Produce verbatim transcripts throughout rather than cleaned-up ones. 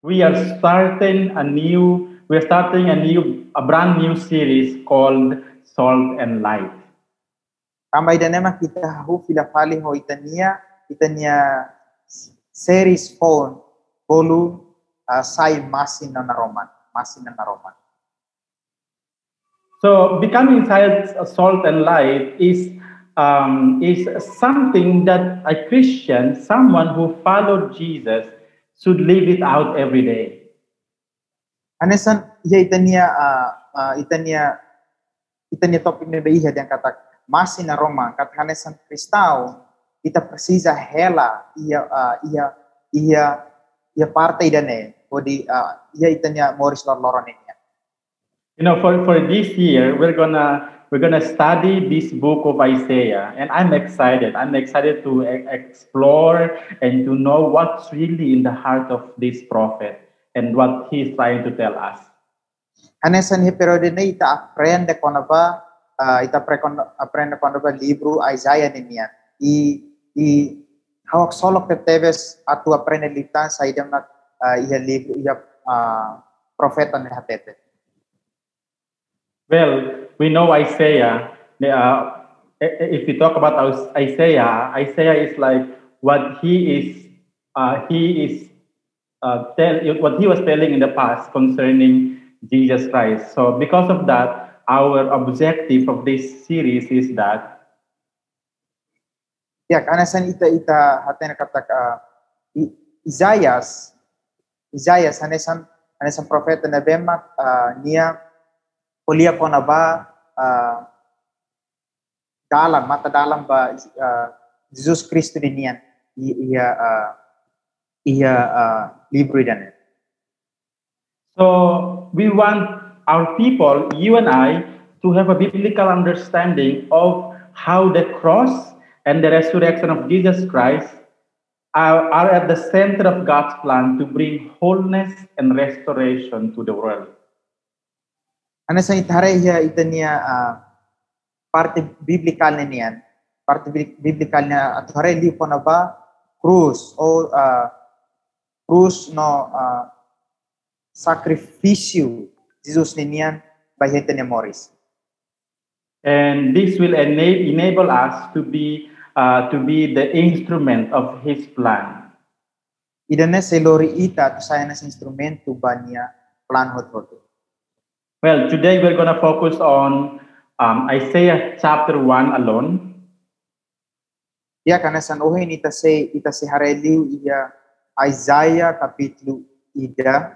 we are starting a new we're starting a new a brand new series called Salt and Light. Kama idanema kita hu filafali ho itania itania series phone bolu uh, sai masin na naroman masin na naroman. So becoming salt and light is um, is something that a Christian, someone who followed Jesus, should live it out every day. Anesan ya itania uh, uh, itania itania topik na baiha yang kata masin na Roma kata hanesan Kristau ita precisa hela ia uh, ia ia ia parte idane odi uh, ia itania Morris lorloron. You know, for, for this year, we're gonna we're gonna study this book of Isaiah, and I'm excited. I'm excited to e- explore and to know what's really in the heart of this prophet and what he's trying to tell us. Anesan he periode na ita aprende kono ba uh, ita aprende kono ba libro Isaiah niya. I i hawak solok teteves atu aprende litan sa idam na uh, iya libro iya uh, profeta ni hatete. Well, we know Isaiah. Uh, if we talk about Isaiah, Isaiah is like what he is. Uh, he is uh, tell what he was telling in the past concerning Jesus Christ. So, because of that, our objective of this series is that. Ya, karena san ita ita haten kata uh, Isaiah, Isaiah hanesan hanesan profeta na bemak uh, niya kuliah ko na ba uh, dalam mata dalam ba uh, Jesus Kristo din yan iya uh, iya uh, libro dan. So we want our people, you and I, to have a biblical understanding of how the cross and the resurrection of Jesus Christ are, are at the center of God's plan to bring wholeness and restoration to the world. Ano sa itare ya itania uh, parte biblikal na niyan parte biblikal na at hare li po na ba cruz o uh, cruz no uh, sacrificio Jesus niyan by Hetania Morris. And this will enable enable us to be uh, to be the instrument of His plan. Idane sa lori ita to sa na instrumento ba niya plan hotroto. Well, today we're going to focus on um, Isaiah chapter one alone. Ya, karena san ohin ita se ita se hareliu iya Isaiah kapitulo ida.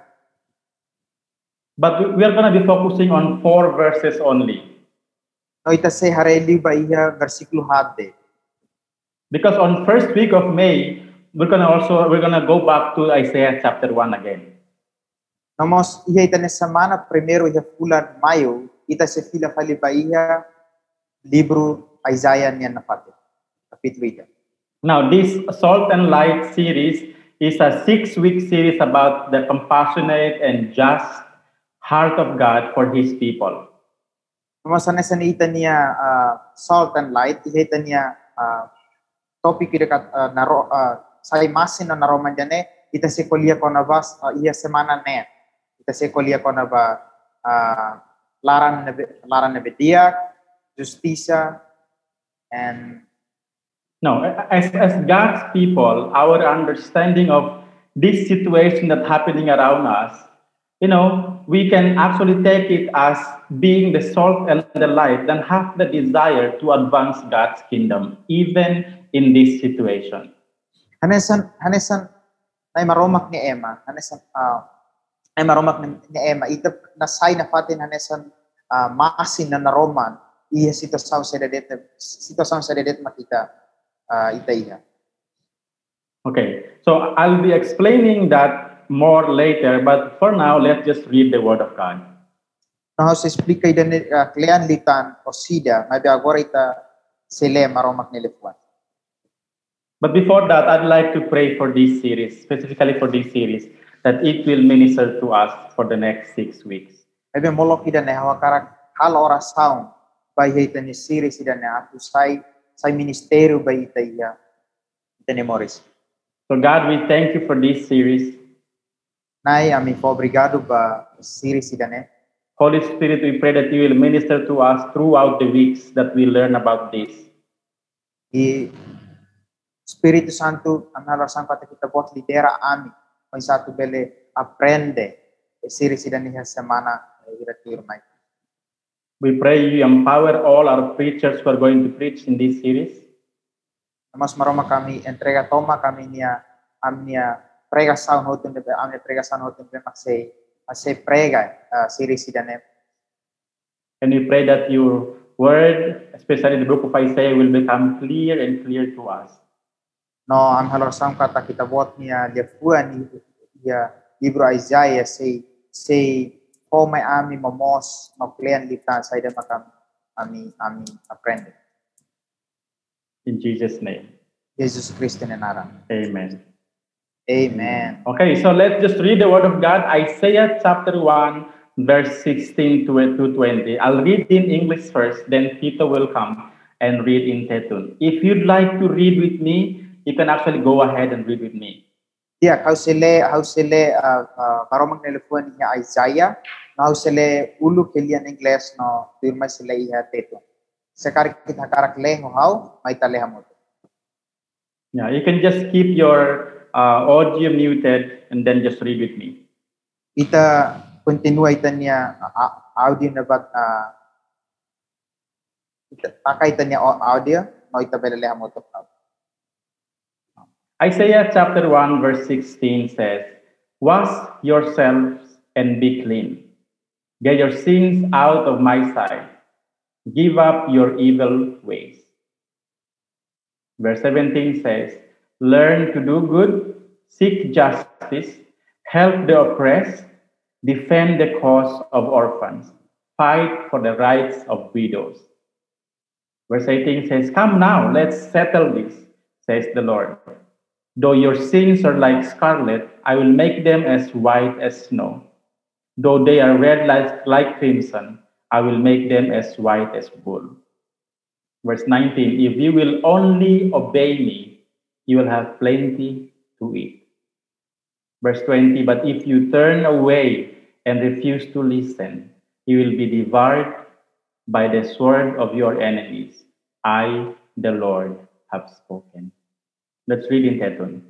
But we are going to be focusing on four verses only. No ita se hareliu ba iya versikulo hade. Because on first week of May, we're going to also we're going to go back to Isaiah chapter one again. Nomos iya ita na semana primero iya bulan Mayo ita se fila fali ba iya libro Isaiah niya na pati kapitulo ida. Now this Salt and Light series is a six-week series about the compassionate and just heart of God for His people. Nomos sana sa ita niya uh, Salt and Light iya ita niya uh, topic ida kat uh, naro uh, sa imasin na naroman dyan eh ita se kuliah ko na bas uh, iya semana net. Ita se kuliah ko na ba uh, laran na laran na betiak, justisa, and no, as as God's people, our understanding of this situation that's happening around us, you know, we can actually take it as being the salt and the light, and have the desire to advance God's kingdom, even in this situation. Hanesan hanesan ay maromak ni Emma, hanesan uh, ay maromak ni, ni Emma ita nasay na fatin hanesan uh, masin na naroman iya sitwasyon sa dedet sitwasyon sa dedet makita uh, ita iya. Okay, so I'll be explaining that more later, but for now let's just read the word of God. Now sa explica ida ni uh, klean litan o sida may agora ita sile maromak ni Lefuan. But before that, I'd like to pray for this series, specifically for this series, that it will minister to us for the next six weeks. Ebe molok ida na hawakarak hal ora sound by ita ni series ida na atu say say ministerio by ita iya ita ni Morris. So God, we thank you for this series. Nai ami obrigado ba series idane. Holy Spirit, we pray that you will minister to us throughout the weeks that we learn about this. I Espiritu Santo ang halarsan kata kita buat lidera ami. May satu bele aprende series idane ha semana iratir mai. We pray you empower all our preachers who are going to preach in this series. Mas maroma kami entrega toma kami niya amnia pregação hotun de amnia pregação hotun de maxei ase prega uh, series idane. And we pray that your word, especially the book of Isaiah, will become clear and clear to us. No am halarsan kata kita buat niya lefuan ya libro Isaiah say say oh may ami mamos magplean lita sa ida makam ami ami aprende. In Jesus' name. Jesus Christ in nara. Amen. Amen. Okay, so let's just read the word of God. Isaiah chapter one, verse sixteen to twenty. I'll read in English first, then Tito will come and read in Tetun. If you'd like to read with me, you can actually go ahead and read with me. Yeah, how sile how sile uh, uh, maromang telephone niya Isaiah, how sile ulu kelian English no firma sile iha teto. Sekarang kita karak leho how may taleha mo. Yeah, you can just keep your uh, audio muted and then just read with me. Ita continue ita niya uh, audio na bat uh, ita pakai ita niya audio no ita belaleha mo to. Isaiah chapter one, verse sixteen says, wash yourselves and be clean. Get your sins out of my sight. Give up your evil ways. Verse seventeen says, learn to do good, seek justice, help the oppressed, defend the cause of orphans, fight for the rights of widows. Verse eighteen says, come now, let's settle this, says the Lord. Though your sins are like scarlet, I will make them as white as snow. Though they are red like, like crimson, I will make them as white as wool. Verse nineteen, if you will only obey me, you will have plenty to eat. Verse twenty, but if you turn away and refuse to listen, you will be devoured by the sword of your enemies. I, the Lord, have spoken. Let's read in Tetun.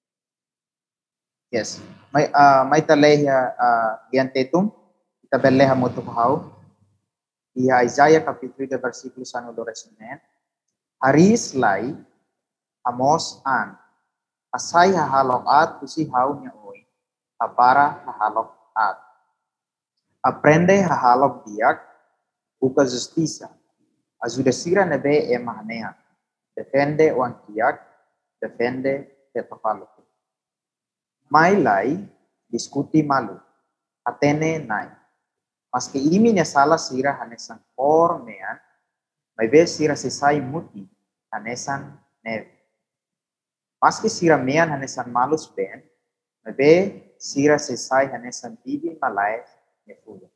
Yes. May uh, may taleha uh, yan tetum. Ita belleha mo to how. Iya Isaiah capítulo de versículo sano do resumen. Haris lai amos an. Asay hahalok at kusihaw niya oy. Apara hahalok at. Aprende hahalok diak. Uka justicia. Azudesira nebe e mahaneha. Defende wan kiyak. Defende tetapalo. May lay, diskuti malu. Atene nai. Maski imi niya sala sira hanesan kormean, may be sira sisay muti hanesan neve. Maski sira mean hanesan malus ben, may be sira sisay hanesan bibi malay nefulo.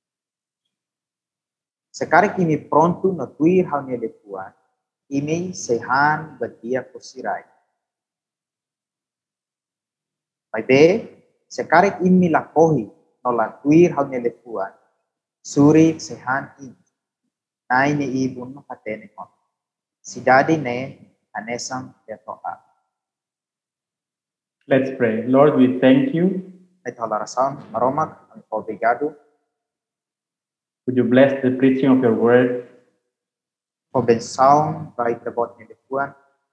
Sekarang imi pronto no tuir hau niya lepuan, imi sehan badia kusiray. May be, sekarang imi lakohi no lantuir hau niya lepuan, suri sehan imi. Nai ni ibun no katene kon. Sidadi ne anesang tetoa. Let's pray. Lord, we thank you. Ito halarasam, maromak, ang obrigado. Would you bless the preaching of your word? Pabensawang baik tabot ni lepuan.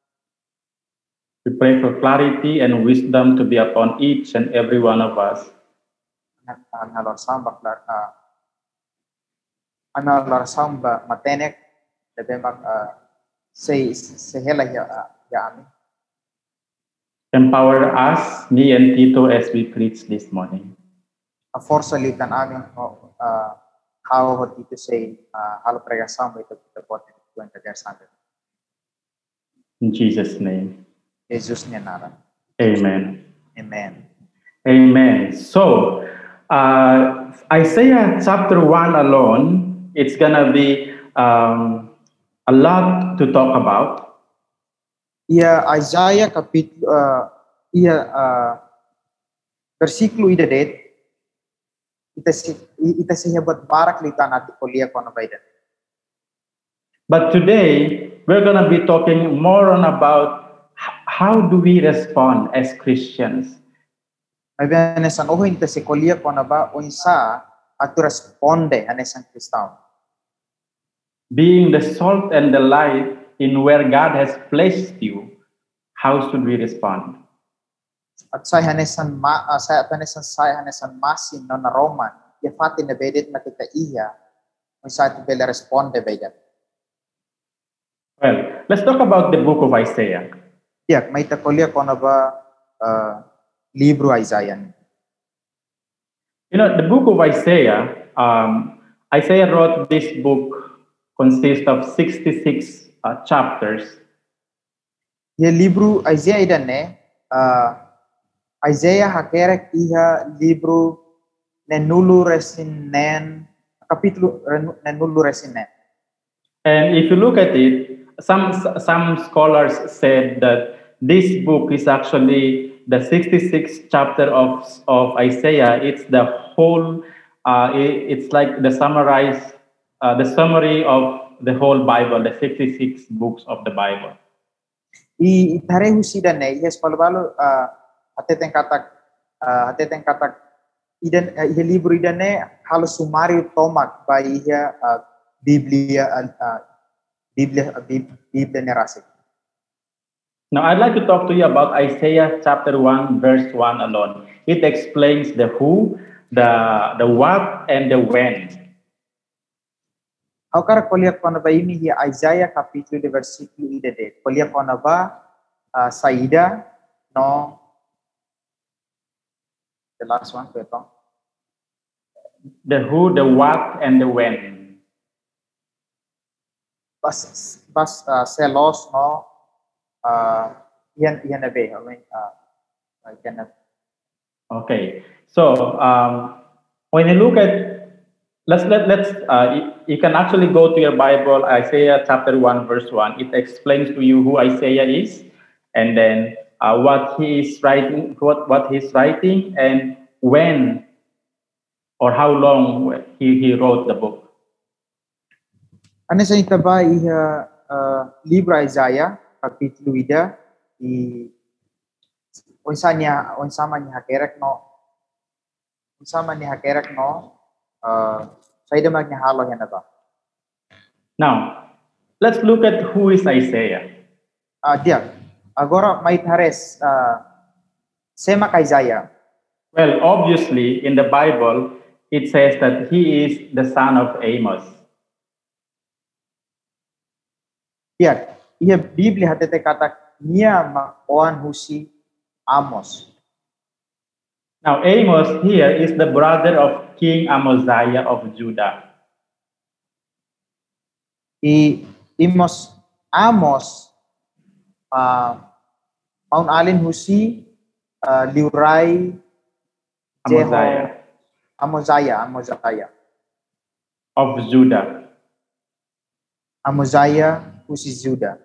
We pray for clarity and wisdom to be upon each and every one of us. Ang halarasam baklar uh, ang halarasam ba matenek debe mag uh, say sehela ya uh, ya amin. Empower us, me and Tito, as we preach this morning. A forsa litan amin uh, how what Tito say uh, halo pregasam ito tabot ni lepuan tagasanda. In Jesus' name. Jesus niya nara. Amen. Amen. Amen. So, uh, Isaiah chapter one alone, it's gonna be um, a lot to talk about. Ia Isaiah kapitulo uh, ia uh, Versículo ida det. Ita si ita siya buat barak litan at kuliah ko na baydan. But today, we're going to be talking more on about h- how do we respond as Christians. May benesan oho ita si kuliah ko na ba unsa at responde anesang Kristao. Being the salt and the light in where God has placed you, how should we respond? At sa hanesan ma uh, sa hanesan sa hanesan masin no na Roman, ya fatin na bedet na kita iya, unsa ito bela responde baydan. Well, let's talk about the book of Isaiah. Tiyak, may takuliah ko na ba uh, libro Isaiah. You know, the book of Isaiah, um, Isaiah wrote this book consists of sixty-six uh, chapters. Ye libro Isaiah idan ne, uh, Isaiah hakerek iha libro nenulu resinen, kapitulo nenulu resinen. And if you look at it, some some scholars said that this book is actually the sixty-sixth chapter of of Isaiah. It's the whole. Uh, it, it's like the summarize, uh, the summary of the whole Bible, the sixty-six books of the Bible. I itarehu sidan ne, yes palabalo uh, ateteng katak uh, ateteng katak idan uh, iha libro idan ne halos sumario tomak ba iha uh, Biblia uh, Biblia uh, Biblia nerasi. Now, I'd like to talk to you about Isaiah chapter one, verse one alone. It explains the who, the, the what, and the when. Au kara kuliah ko na ba ini hi Isaiah kapitulo de versículo ida de. Kuliah ko na ba uh, saida no the last one ko ito. The who, the what, and the when. Bas bas uh, selos no uh, yan yan na be. I mean, uh, I cannot. Okay, so um, when you look at let's let let's uh, you, you can actually go to your Bible, Isaiah chapter one, verse one. It explains to you who Isaiah is, and then uh, what he is writing, what what he's writing, and when or how long he, he wrote the book. Ano sa ita ba iha uh, libro Isaiah kapitulo ida i unsa niya unsa man niya hakerek no unsa man niya hakerek no uh, sa ida mag niya halo yan na ba. Now, let's look at who is Isaiah. Ah, uh, dia. Agora may tares uh, sema kay Isaiah. Well, obviously, in the Bible, it says that he is the son of Amos. Dia, iya Biblia hatete kata niya makuan husi Amos. Now, Amos here is the brother of King Amaziah of Judah. I Amos Amos uh, maun alin husi uh, liuray Amaziah Amaziah Amaziah of Judah. Amaziah husi Judah.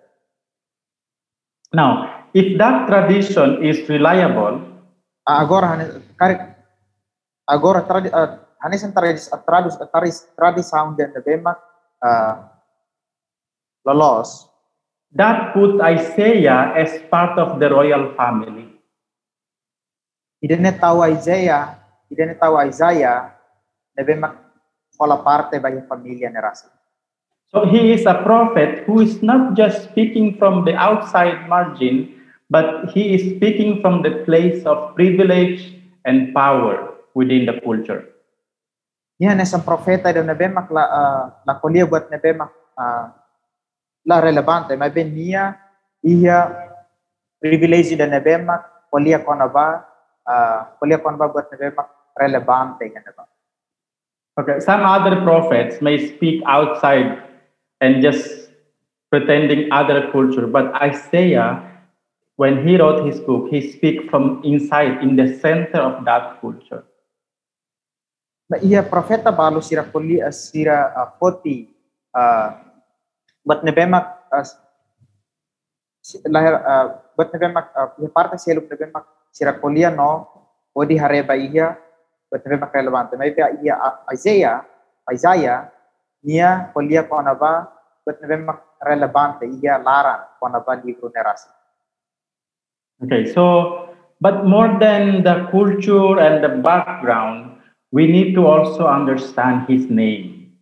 Now, if that tradition is reliable, Uh, agora hanes kare agora tradi uh, hanes ang tradis at tradus at taris tradisound den de bema uh, lolos that put Isaiah as part of the royal family. idene tawa Isaiah idene tawa Isaiah de bema kola parte ba yung pamilya ni Rasa. So he is a prophet who is not just speaking from the outside margin, but he is speaking from the place of privilege and power within the culture. Yan isang propeta daw na bema la uh, la kuliah buat na bema uh, la relevante may ben niya iya privilege da na bema kuliah ko na ba uh, kuliah ko na ba buat na bema relevante kana ba. Okay, some other prophets may speak outside and just pretending other culture, but Isaiah, when he wrote his book, he speak from inside, in the center of that culture. Na iya propeta balo sira kuli as sira uh, koti uh, but nebema as lahir uh, but nebema uh, parte siya nebema sira kulia no pwede hareba iya, but na relevante. May pa iya Isaiah, Isaiah, niya kuliah ko na ba, but na relevante iya laran ko na ba libro ni Rasi. Okay, so, but more than the culture and the background, we need to also understand his name.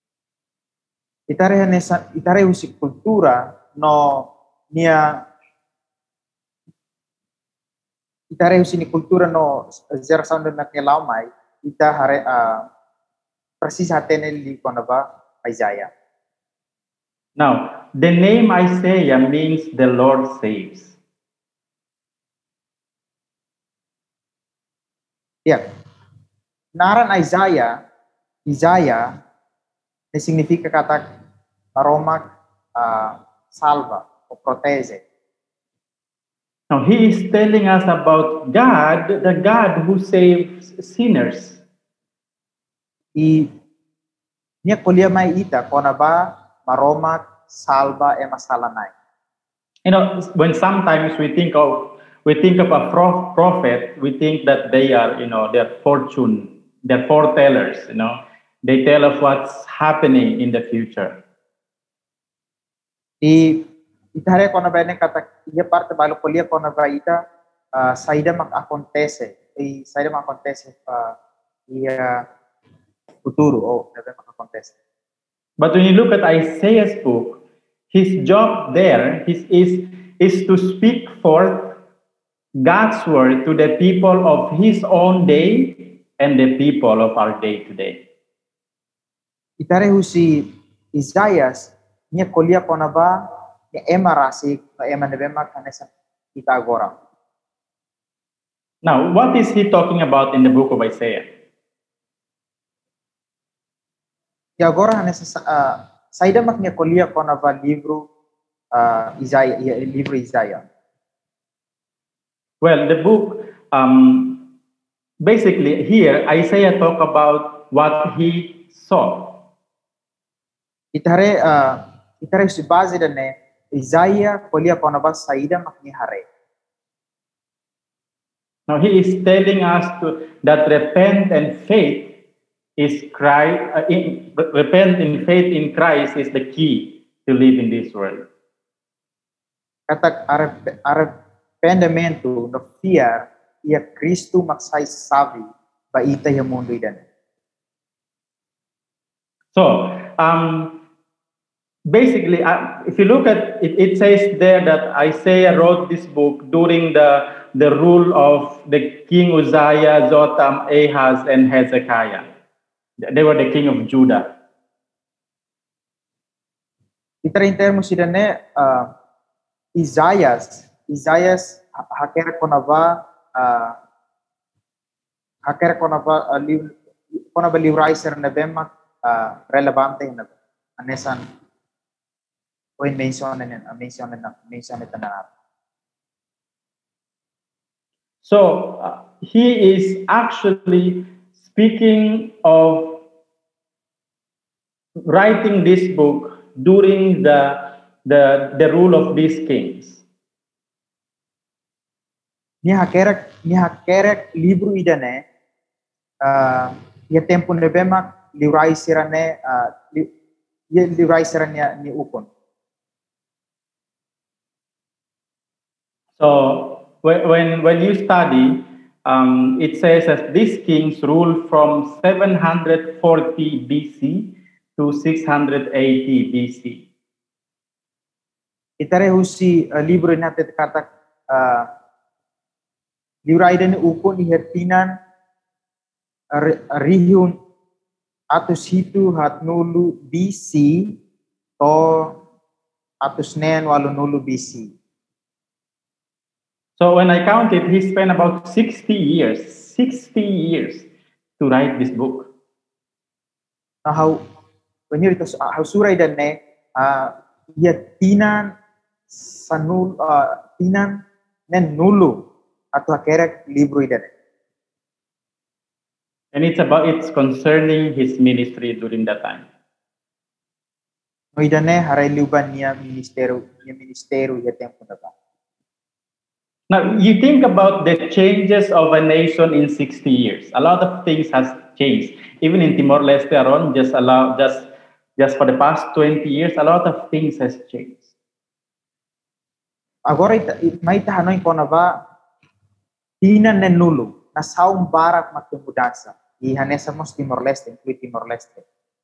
Itare nesa itare usi kultura no niya itare usi ni kultura no zero sound na kilaumay ita hare uh, persis hateneli ko na ba Isaiah. Now, the name Isaiah means the Lord saves. Yeah. Naran Isaiah, Isaiah, na significa kata maromak uh, salva o protege. Now, he is telling us about God, the God who saves sinners. I niya kuliah may ita ko na ba maromak salva e masalanay. You know, when sometimes we think of we think of a prof- prophet, we think that they are, you know, they're fortune, they're foretellers, you know, they tell us what's happening in the future. I itare ko na ba ni kata iya parte balo kuliah ko na ba ita uh, saida mak-acontece, i saida mak-acontece uh, iya futuro o debe mak-acontece. But when you look at Isaiah's book, his job there is, is, is to speak forth God's word to the people of his own day and the people of our day today. Itare si Isaias niya kuliah ko na ba ni ema rasik no ema nebema kanesa kita agora. Now, what is he talking about in the book of Isaiah? Ya agora nessa uh, saída mak niya kuliah ko na ba livro uh, Isaiah, livro Isaiah. Well, the book, um, basically here, Isaiah talk about what he saw. Itare, uh, itare si base dane Isaiah kuliah ko na ba saída mak ni hare. Now he is telling us to, that repent and faith is Christ, uh, in, repent in faith in Christ is the key to live in this world. Katak arrependimento no fear ia Cristo magsay sabi ba ita yung mundo idan. So, um, basically, uh, if you look at it, it says there that Isaiah wrote this book during the, the rule of the king Uzziah, Jotham, Ahaz, and Hezekiah. They were the king of Judah. Itara in termos sila ne uh, Isaias, Isaias hakera ko na ba uh, hakera ko na ba uh, liv, ko na ba livraiser na bema uh, relevante na anesan o in mention na mention na mention na tanan. So uh, he is actually speaking of writing this book during the, the, the rule of these kings. Ni hakerek ni hakerek libro idane uh, ya tempo ne bema livrai sirane uh, li, ya livrai sirane ni ukon. So when when you study, um, it says that these kings ruled from seven hundred forty B C to six hundred eighty B C. Itare husi uh, libro natin kata uh, libro idane ukon ni hertinan rihun atus hitu hat nulu B C to atus nen walu nulu B C. So when I counted, he spent about sixty years, sixty years to write this book. Now how when you uh, how suray dan ne uh, ya tinan sanul uh, tinan nen nulu atau kerek libro idan. And it's about it's concerning his ministry during that time. No idane haray luban niya ministeru niya ministeru ya tempo na ba. Now, you think about the changes of a nation in sixty years. A lot of things has changed. Even in Timor-Leste, Aron, just allow just just for the past twenty years, a lot of things has changed. Agora ita, it, may tahanoy ko na ba tinan na nulo na saung barak magtumudansa ihanesa mos Timor-Leste, include Timor-Leste.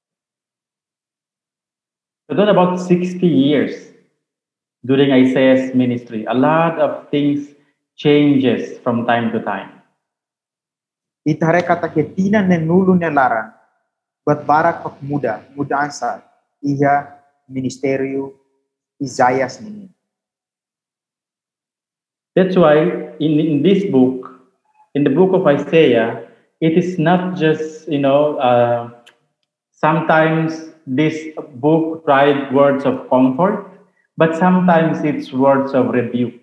So then about sixty years during Isaiah's ministry, a lot of things changes from time to time. Itare kata ke tinan na nulo na laran buat barak pak muda, mudansa iya ministerio Isaias nini. That's why in, in this book, in the book of Isaiah, it is not just, you know, uh, sometimes this book writes words of comfort, but sometimes it's words of rebuke.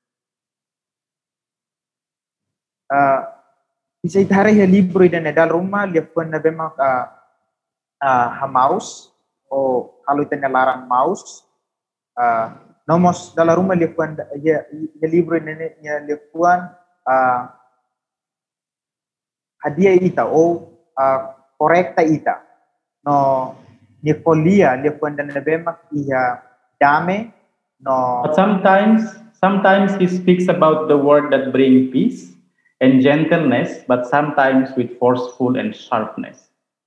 Uh, isa itare ya libro ida na dal rumah liapun na bema uh, uh, hamaus o kalau ita nalarang maus uh, nomos dala rumah liapun ya, ya libro ida ya liapun uh, hadiah ita o uh, korekta ita no nikolia liapun na bema iya dame no. But sometimes, sometimes he speaks about the word that bring peace and gentleness, but sometimes with forceful and sharpness.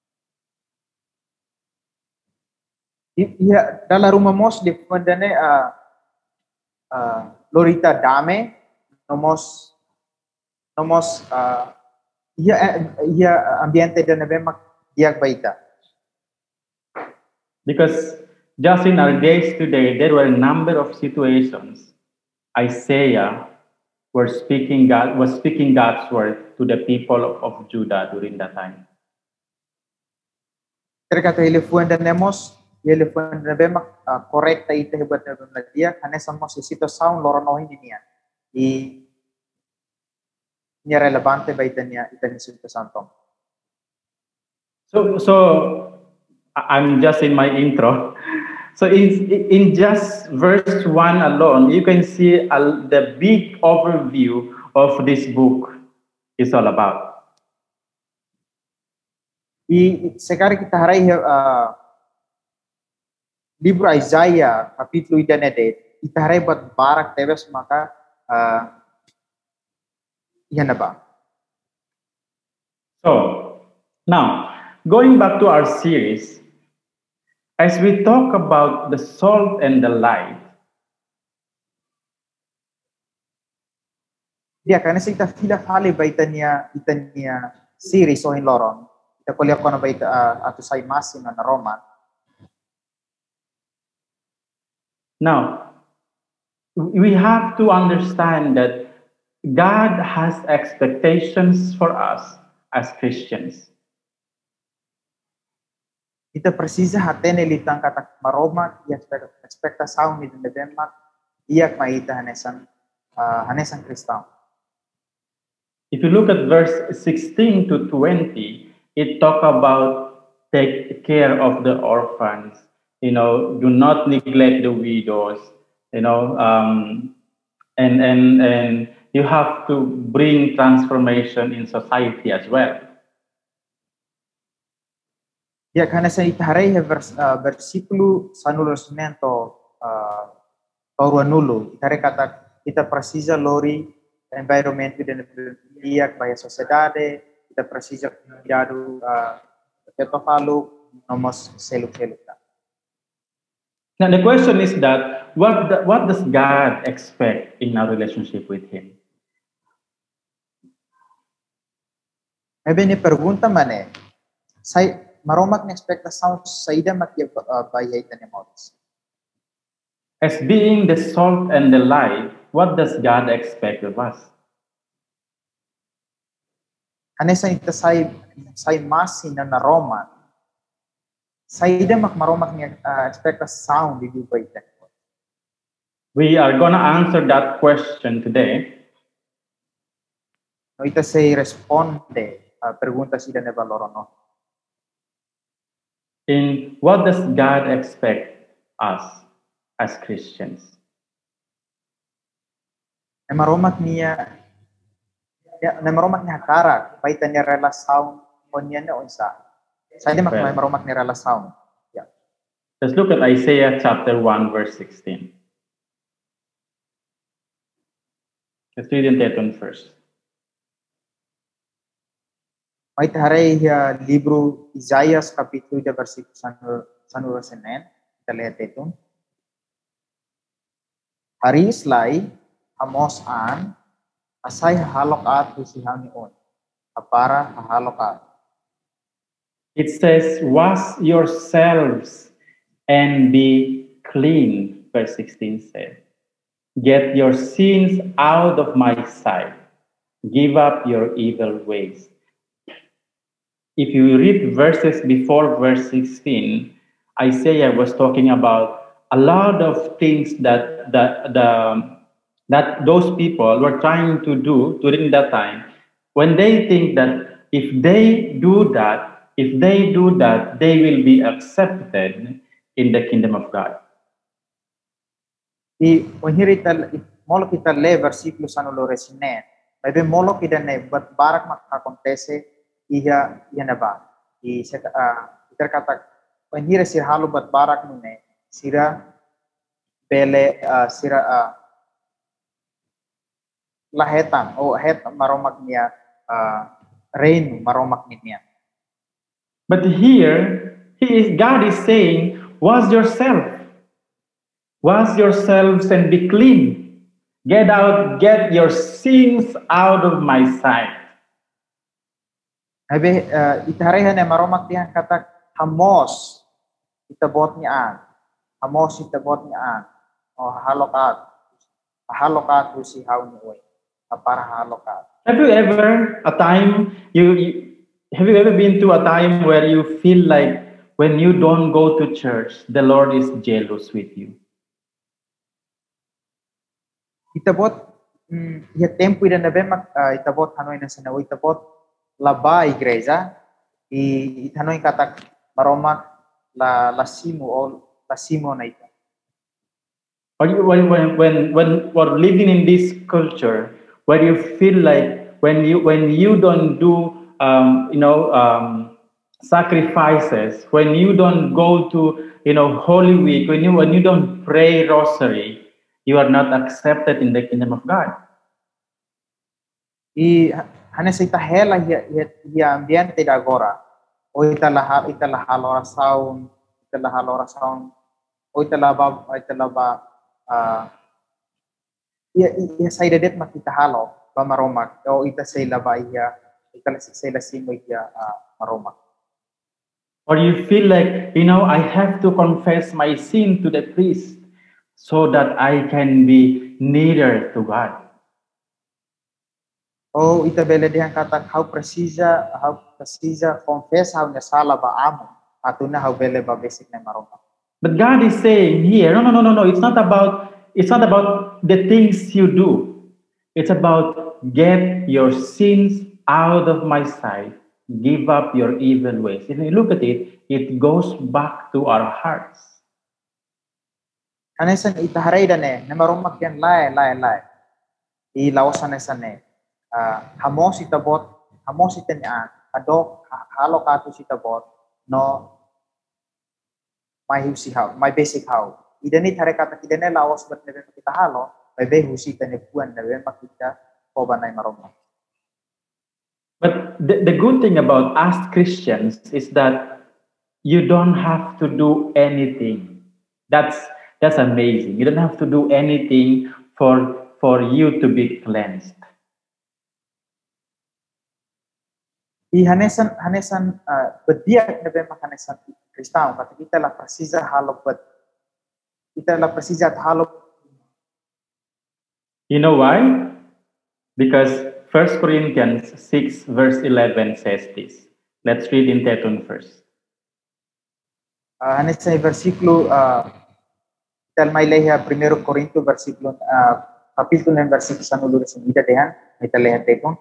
Iya, dalam rumah mos di pendane uh, uh, Lorita dame nomos nomos uh, iya iya ambiente dan bemak diag baita. Because just in our days today, there were a number of situations Isaiah were speaking God was speaking God's word to the people of, of Judah during that time. Terkata telephone dan nemos, telephone na bemak correcta ita hebat na bemak dia, hanes mos sito sound loronohin niya. I niya relevante baita niya ita ni Espiritu Santo. So so I'm just in my intro. So in, in just verse one alone, you can see a, the big overview of this book is all about. I sekarang kita harai uh, libro Isaiah kapitulo ida nede, kita harai buat barak tebes maka uh, yan na ba? So now going back to our series, as we talk about the salt and the light, dia karena kita fila hali baita niya ita niya series o hinloron ita kuliah ko na baita uh, ato sa imasin na Roman. Now we have to understand that God has expectations for us as Christians. Ita precisa hatene litang katak maroma i expectação ni de Denmark iyak maita hanesan uh, hanesan Kristão. If you look at verse sixteen to twenty, it talk about take care of the orphans, you know, do not neglect the widows, you know, um, and and and you have to bring transformation in society as well. Ya karena sa itaharay vers, uh, versikulo sa nulo semento uh, toro nulo itaharay kata ita precisa lori environment within iyak by sociedade ita precisa cuidado uh, teto falo nomos selu-selu. Now the question is that what the, what does God expect in our relationship with Him? Ebe ni pergunta mane, say maromak na expectação sa ida matya uh, bayay tanimos. As being the salt and the light, what does God expect of us? Hanesa ita say say masin na na Roma. Sa ida mak maromak niya uh, expectação di bayay. We are gonna answer that question today. No ita say responde uh, pergunta sida ne valoro no. In what does God expect us as Christians? na maromak niya na maromak niya karak paitan niya relasyon niya na unsa. Sa di mak Well. maromak ni relasyon. Yeah. Let's look at Isaiah chapter one, verse sixteen. Let's read in Teton first. May taharay uh, libro Isaias kapitulo de versikulo sanuro senen talet etun. Hari islay amos an asay hahalok at husihaw ni on. Para hahalok at. It says, wash yourselves and be clean, verse sixteen says. Get your sins out of my sight. Give up your evil ways. If you read verses before verse sixteen, Isaiah was talking about a lot of things that, that, the, that those people were trying to do during that time, when they think that if they do that, if they do that, they will be accepted in the kingdom of God. I onhirita molo kita le versikulo sanulo resine. Maybe molo kita ne but barak makakontese iya iya na ba. I set uh, terkata onhira sir halu but barak nune sira bele uh, sira uh, lahetan o het maromak niya uh, reino maromak niya. But here, he is, God is saying, wash yourself. Wash yourselves and be clean. Get out, get your sins out of my sight. Habe uh, itarehan na maromak dihan katak hamos itabot niya an. Hamos itabot niya an. O halokat. Halokat si haw ni oy. Para halokat. Have you ever a time you, you have you ever been to a time where you feel like when you don't go to church, the Lord is jealous with you? Itabot mm, ya tempo ida na bemak uh, itabot hanoy na sanaw itabot laba igreja i hanoy katak maromak la lasimo o lasimo na ita. Or you, when when when when we're living in this culture where you feel like when you when you don't do um, you know um, sacrifices, when you don't go to you know Holy Week, when you when you don't pray Rosary, you are not accepted in the kingdom of God. I hanes ita hela hi hi ambiente da agora o ita la ita la halora sound ita la halora sound o ita la ba ita la ba ah iya iya sa ida det makita halo ba maromak o ita sa ila ba iya ita la sa ila simo iya maromak. Or you feel like, you know, I have to confess my sin to the priest so that I can be nearer to God. Oh, ita bela dihan katak how precisa how precisa confess how na sala ba amo ato na how bela ba basic na maromak. But God is saying here, no, no, no, no, no. It's not about it's not about the things you do. It's about get your sins out of my sight. Give up your evil ways. If you look at it, it goes back to our hearts. Hanesan itaharay dan eh, na maromak yan lai lai lai. Ilawasan na san eh. Uh, hamos itabot, hamos itanya, adok halo kato itabot, no my husi how, my basic how. Idanit hare kata idane lawas bat na kita halo, may be husi tane puan na be makita ko ba na maromak. But the, the good thing about us Christians is that you don't have to do anything. That's that's amazing. You don't have to do anything for for you to be cleansed. I hanesan hanesan uh, bediak na be makanesan Kristao kata kita la precisa halo bet kita la precisa halo. You know why? Because First Corinthians six verse eleven says this. Let's read in Teton first. Uh, hanesan versikulo uh, tal may leha primero Corinto versikulo uh, kapitulo ng versikulo sa nulo sa ida dehan may talehan Teton.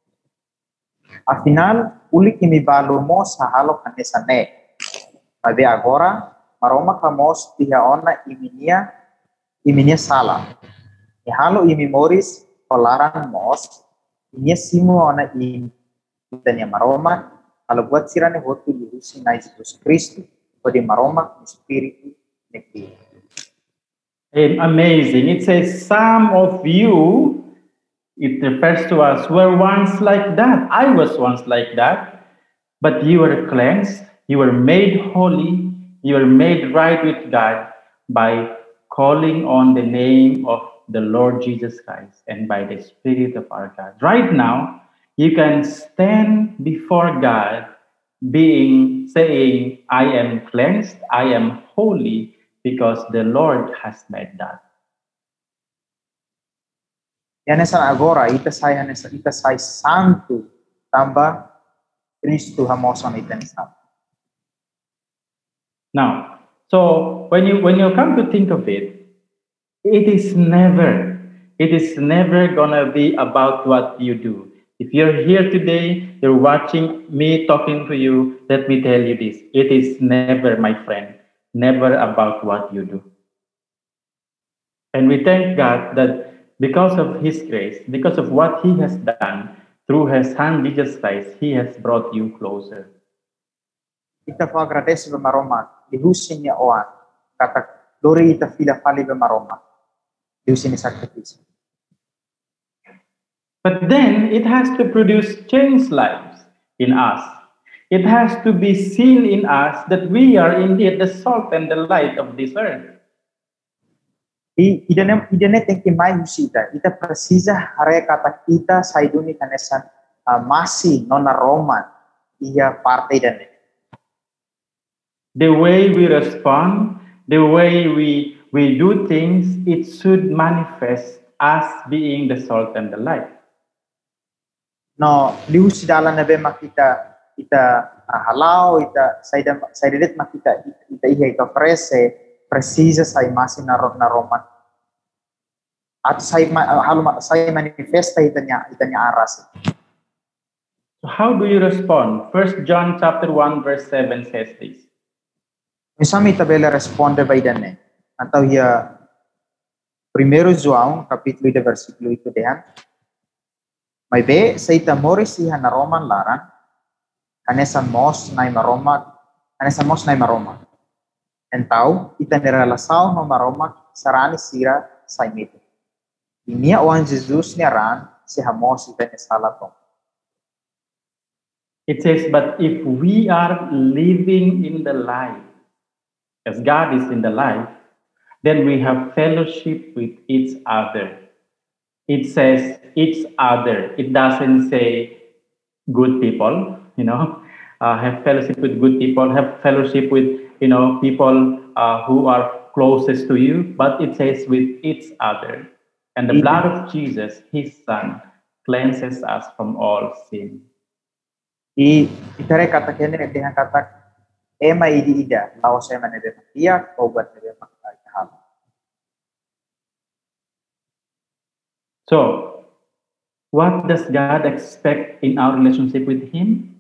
Afinal, ulit imibalo mo sa halok na nesane. Ade agora, maroma kamos tihaon na iminia, iminia sala. Ihalo imimoris, pelaran mos, ini semua na in kita ni maroma, kalau buat sirane hotu diusi na Jesus Kristus, pada maroma espiritu nekti. Amazing. It says some of you, it refers to us, were once like that. I was once like that, but you were cleansed, you were made holy, you were made right with God by calling on the name of the Lord Jesus Christ and by the Spirit of our God. Right now, you can stand before God being saying, I am cleansed, I am holy, because the Lord has made that. Yan sa agora, ita say hanesa ita say santo tamba Kristo hamosa na ita sa. Now, so when you when you come to think of it, it is never, it is never gonna be about what you do. If you're here today, you're watching me talking to you, let me tell you this. It is never, my friend, never about what you do. And we thank God that because of His grace, because of what He has done through His Son Jesus Christ, He has brought you closer. Ita po agradece ba maroma, dihusin niya oan, katak dori ita fila pali ba maroma, dihusin ni sakripisyo. But then it has to produce changed lives in us. It has to be seen in us that we are indeed the salt and the light of this earth. I idane idane tengki mai husita, ita precisa hare kata kita saiduni kanesan uh, masih nona Roman, iya parte dane. The way we respond, the way we, we do things, it should manifest as being the salt and the light. No, liu sidala na be makita ita uh, halau ita saida saidet makita ita iya ita frese precisa sai masi na na Roman. At sai halu sai manifesta ita niya ita niya aras. So how do you respond? First John chapter one verse seven says this. Misami tabela responde ba idane. Atau ya Primero João capítulo de versículo itu dehan. May be sa ita morisihan na Roman laran kanesan mos na maroma kanesan mos na maroma. Entau ita niralasaw no maroma sarani sira sa imito. Inia oan Jesus niya ran si hamos ita ni salatom. It says, but if we are living in the light, as God is in the light, then we have fellowship with each other. It says each other. It doesn't say good people, you know, uh, have fellowship with good people, have fellowship with, you know, people uh, who are closest to you, but it says with each other. And the blood of Jesus, His Son, cleanses us from all sin. I itare kata kene dengan kata ema idi ida lawas ema nebe makia obat nebe makia. So, what does God expect in our relationship with Him?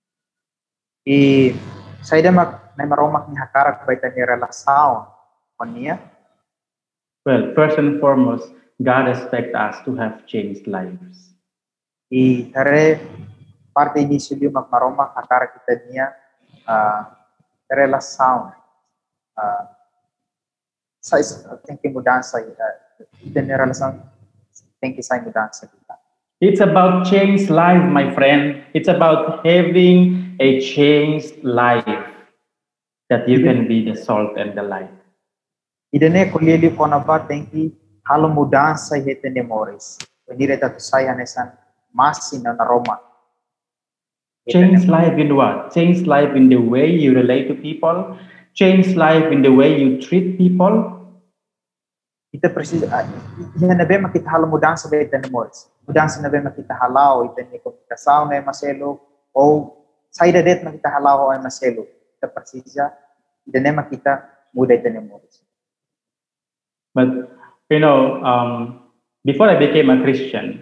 I saya mak na maromak ni hakarak baita ni relasaon konia. Well, first and foremost, God expects us to have changed lives. I tare parte ini sudah mak maromak hakarak kita niya uh, relasaon. Uh, saya tinggi mudansa ita ni relasaon tinggi saya mudansa kita. It's about changed life, my friend. It's about having a changed life that you can be the salt and the light. Idane kulili konava tinggi halo mudansa hete ni Morris. Venire tatu saya nesan masih na Roma. Change life in what? Change life in the way you relate to people. Change life in the way you treat people. Ita persis, yan na ba makita halo mudansa ba ita ni Morris? Mudansa na ba makita halaw ita ni kasaw na maselo o saida det makita halaw ay maselo. Ita persisya ita na makita muda ita ni Morris. But you know, um, before I became a Christian,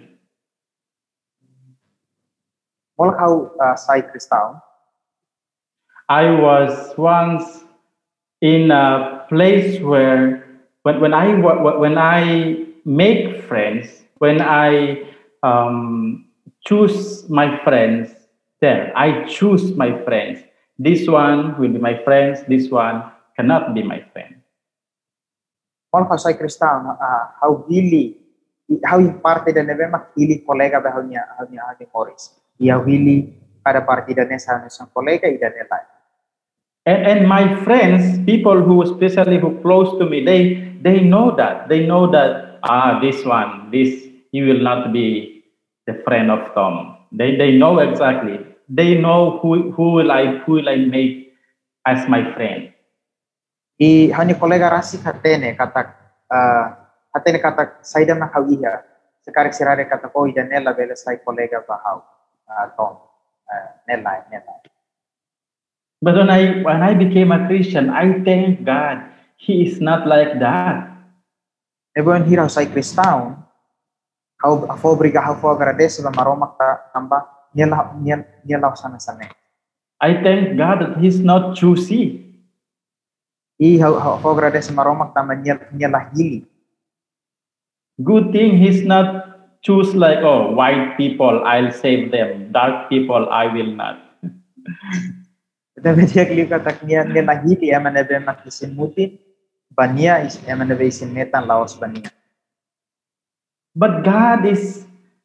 Mula how uh, say Kristao, I was once in a place where when, when I when I make friends, when I um, choose my friends, then I choose my friends. This one will be my friends. This one cannot be my friend. Mal ka sa Kristão, ah, how really, how yung parte da neve makili kolega ba how niya, how niya ani Morris. Iya really kada partida niya sa isang kolega ida nila. And, and my friends, people who especially who close to me, they they know that. They know that ah this one, this he will not be the friend of Tom. They they know exactly. They know who who will I who will I make as my friend. I hani kolega rasi katene katak uh, hatene katak saida makawiha sekarang sirare katak oh ida nela bela sai kolega bahaw uh, Tom uh, nela nela. But when I when I became a Christian, I thank God. He is not like that. Ebon hiraw sai Kristão, how afo briga how fo agradece ba maromak ta tamba niya niya niya law sana sana. I thank God that He's not choosy. I how how fo agradece maromak tamba niya niya lahili. Good thing He's not choose like oh white people I'll save them, dark people I will not. Dapat dia klik katak niya niya lahili eman ebe makisimutin bania is eman ebe isin netan laos bania. But God is,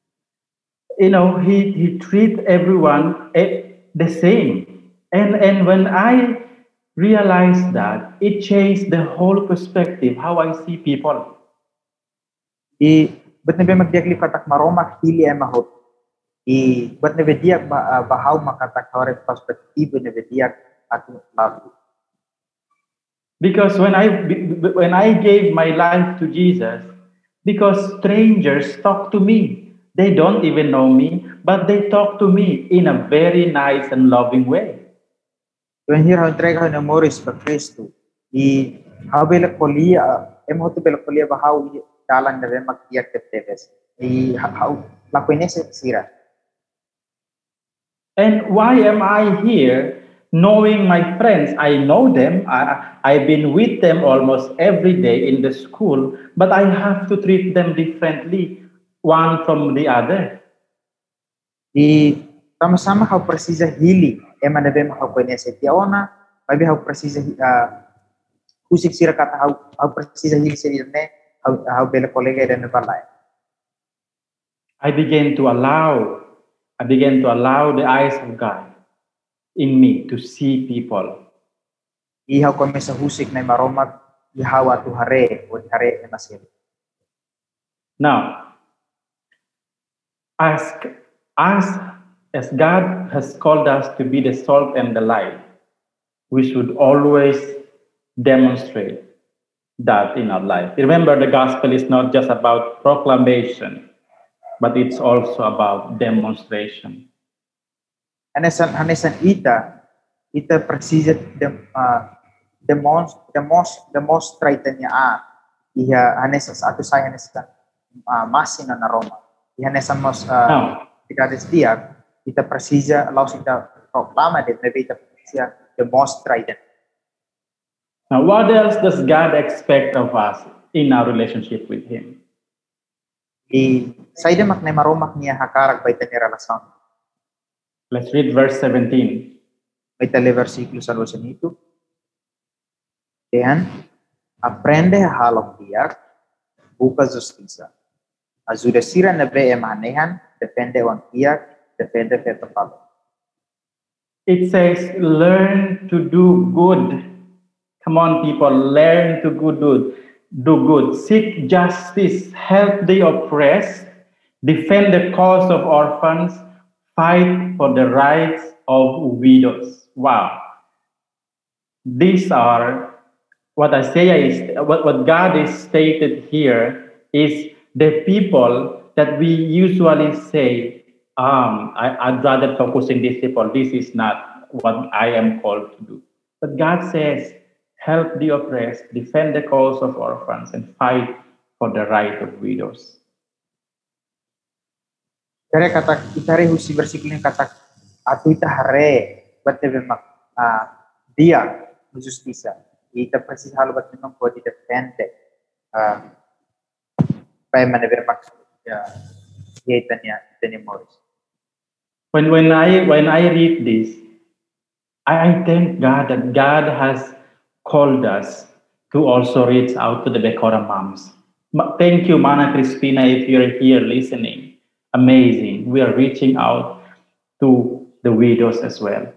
you know, He He treat everyone the same. And and when I realized that, it changed the whole perspective how I see people. I but nebe magdiakli katak maromak hili emahot. I but nebe diak ba bahaw makatak hore perspektif nebe diak atu lalu. Because when I when I gave my life to Jesus, because strangers talk to me. They don't even know me, but they talk to me in a very nice and loving way. When here how entrega na Morris pa Cristo, I how bela kolia, em hoto bela kolia ba how dalang na be magtiyak tetes. I how la conhece sira. And why am I here knowing my friends? I know them. I, I've been with them almost every day in the school, but I have to treat them differently, one from the other. I sama-sama how precisa hili. Eman na be makakonese tiaona, maybe how precisa uh, kusik sira kata how how precisa hili sira ne how how bela kolega ida ne balay. I began to allow, I began to allow the eyes of God in me to see people. Ihaw kami sa husik na maromat ihawa tu hare o hare na masil. Now, ask ask. As God has called us to be the salt and the light, we should always demonstrate that in our life. Remember, the gospel is not just about proclamation, but it's also about demonstration. Hanesan hanesan ita ita precisa dem uh, demons demos demonstrate niya a iha hanesan sa ato sa hanesan uh, masin na Roma. Iha hanesan mos uh, tikades dia ita precisa laos ita proklama din maybe ita precisa demonstrate. Now, what else does God expect of us in our relationship with Him? I saida mak na maromak niya hakarag ba ita ni relasyon. Let's read verse seventeen. May tali versikulo sa lusa nito. Then, aprende a halong tiyak, buka justiça. Ajuda sira na be emanehan, depende on tiyak, depende feto palo. It says, learn to do good. Come on, people, learn to do good. Do good. Seek justice. Help the oppressed. Defend the cause of orphans. Fight for the rights of widows. Wow. These are what Isaiah is, what, what God is stated here is the people that we usually say, um, I, I'd rather focus in these people. This is not what I am called to do. But God says, help the oppressed, defend the cause of orphans, and fight for the right of widows. Kare katak itare husi versikulo ni katak atu ita hare batte mak dia justiça. Ita precisa halo batte mak pode defende uh, pai mane mak ya ihita niya ita ni Morris. When when I when I read this, I, I thank God that God has called us to also reach out to the Bekora moms. Ma- Thank you, Mana Crispina, if you're here listening. Amazing. We are reaching out to the widows as well.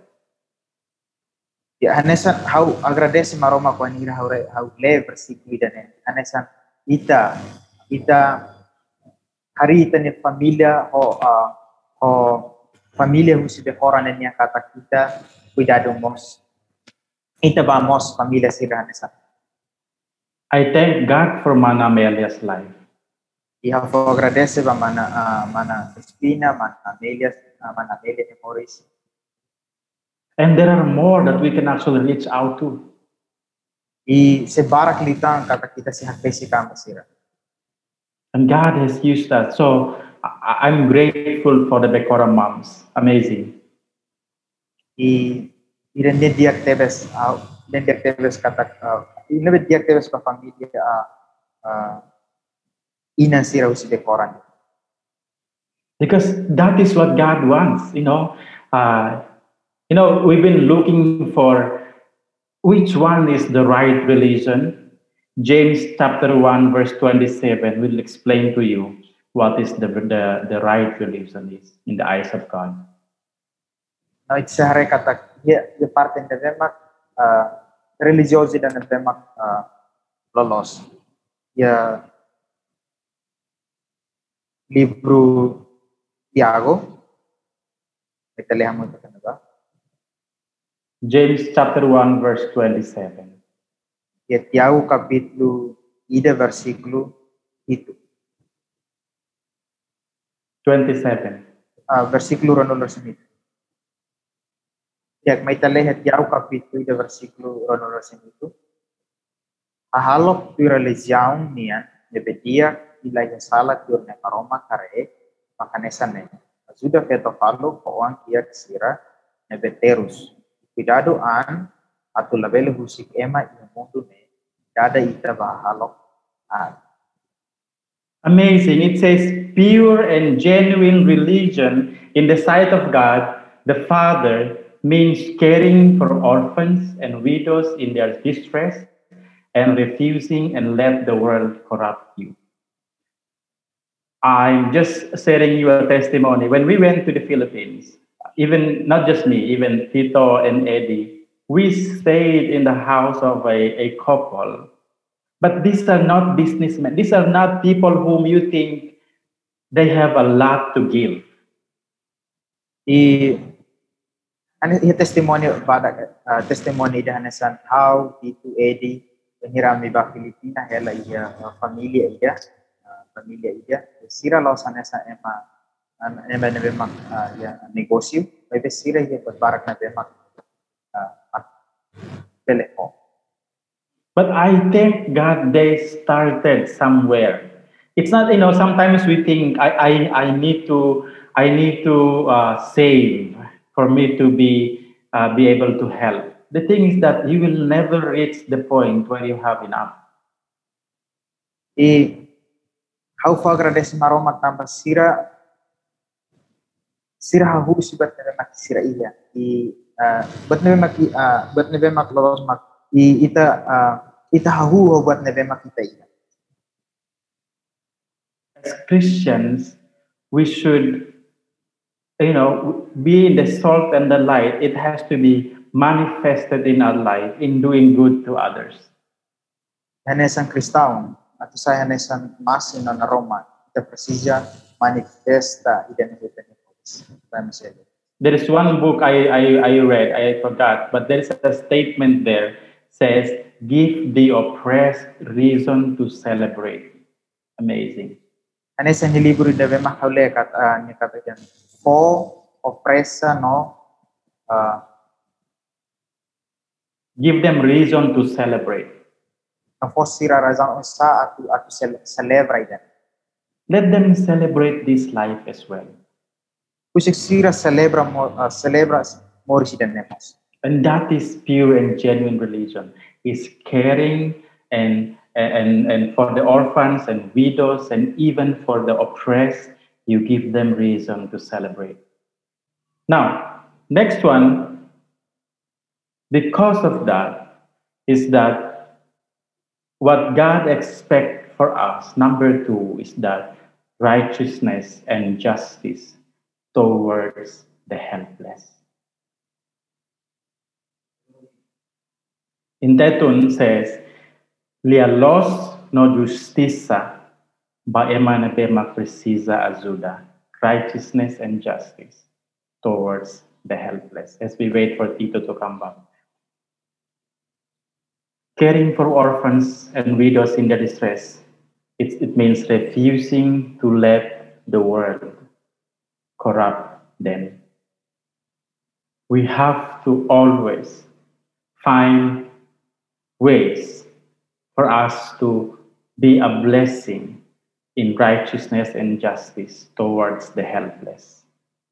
Ya hanesan how agradece maroma ko ni how how le versículo dane. Hanesan ita ita hari ita ni familia o uh, o familia who si Bekora niya kata kita cuidado mos. Ita vamos familia sila hanesan. I thank God for Mana Amelia's life. Iha fo agradece ba mana uh, mana Crispina, mana Amelia, uh, mana Amelia ni Morris. And there are more that we can actually reach out to. I se barak litang kata kita si hakay si kama sira. And God has used that. So I- I'm grateful for the Bekora moms. Amazing. I iren din di actives uh, din di actives kata uh, inabit di actives pa familia uh, uh, inan sira si Bekora. Because that is what God wants, you know. Uh, you know, we've been looking for which one is the right religion. James chapter one, verse twenty-seven will explain to you what is the, the, the right religion is in the eyes of God. No itsahare kata ya ya parte de demak uh, religiosi dan demak uh, lolos. Ya libro Tiago. Kita lihat mo ito ba? James chapter one, verse twenty-seven. Ya Tiago capítulo ida versículo itu. twenty-seven. Uh, versículo ronolo semit. Ya may talehet Tiago capítulo ida versículo ronolo semito. Ahalok tu religião niya nebedia ilaya salat yor ne aroma kare makanesan ne. Sudah feto falo koang kia kisira nebeterus. Cuidado an atu labele husik ema ina mundo ne dada ita bahalok an. Amazing. It says pure and genuine religion in the sight of God, the Father, means caring for orphans and widows in their distress and refusing and let the world corrupt you. I'm just sharing you a testimony. When we went to the Philippines, even not just me, even Tito and Eddie, we stayed in the house of a, a couple. But these are not businessmen. These are not people whom you think they have a lot to give. I ano i testimony bada uh, testimony da hanesan how Tito Eddie penirami ba Filipina hela iya uh, familia iya uh, familia iya sira lo sanesa ema an ema na bemak uh, ya negosyo may sira iya barak na bemak uh, at telefon. But I thank God they started somewhere. It's not, you know, sometimes we think I, I, I need to I need to uh, save for me to be uh, be able to help. The thing is that you will never reach the point where you have enough. I how far agradece maromat namba sira sira hahu sibat na mak sira iya I uh, bat na mak uh, bat na mak lolos mak I ita uh, ita hahu bat na mak kita iya. As Christians, we should, you know, be the salt and the light. It has to be manifested in our life in doing good to others. Hanesan Kristaon at sa hanesan masin na Roma ita precisa manifesta identity ni Christ. There is one book I, I, I read, I forgot, but there is a statement there says, give the oppressed reason to celebrate. Amazing. Hanesan ni libro da be mahawle kat uh, ni katagan for oppressa no uh, give them reason to celebrate. Na for sira razão sa atu atu celebrate. Let them celebrate this life as well. Kusik sira celebra mo uh, celebra morisidan nemos. And that is pure and genuine religion. Is caring and and, and for the orphans and widows, and even for the oppressed, you give them reason to celebrate. Now, next one, because of that, is that what God expects for us, number two, is that righteousness and justice towards the helpless. In Tetun says, Lia los no justiça ba emana bema precisa ajuda, righteousness and justice towards the helpless. As we wait for Tito to come back. Caring for orphans and widows in their distress, it, it means refusing to let the world corrupt them. We have to always find ways for us to be a blessing in righteousness and justice towards the helpless.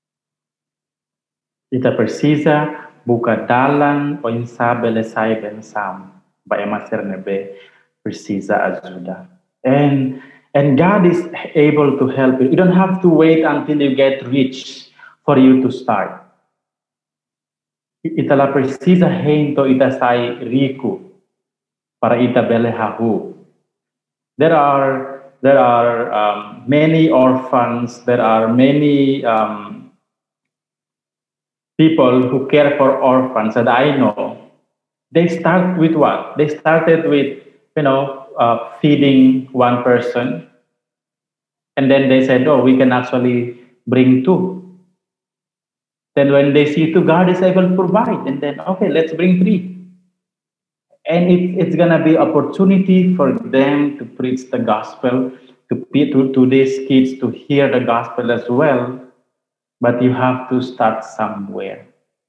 Ita precisa buka dalan o insabe lesay bensam ba emaser nebe precisa ajuda. And and God is able to help you. You don't have to wait until you get rich for you to start. Ita la precisa hento ita say rico para ita belehahu. There are there are um, many orphans. There are many um, people who care for orphans that I know. They start with what? They started with you know uh, feeding one person, and then they said, "Oh, we can actually bring two." Then when they see two, God is able to provide, and then okay, let's bring three. And it, it's going to be opportunity for them to preach the gospel, to, to, to these kids to hear the gospel as well. But you have to start somewhere.